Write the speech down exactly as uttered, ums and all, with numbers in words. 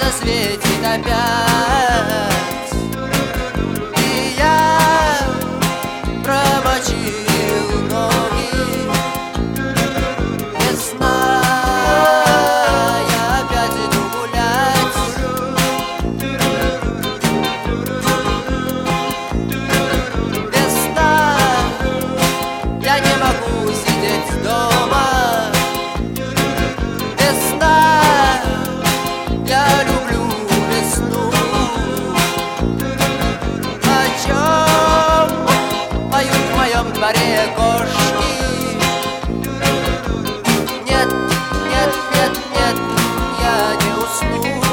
засветит опять, и я промочил ноги. Весна, я опять иду гулять. Весна, я не могу сидеть дома. Весна, я люблю весну. О чем поют в моем дворе кошки? Нет, нет, нет, нет, я не усну.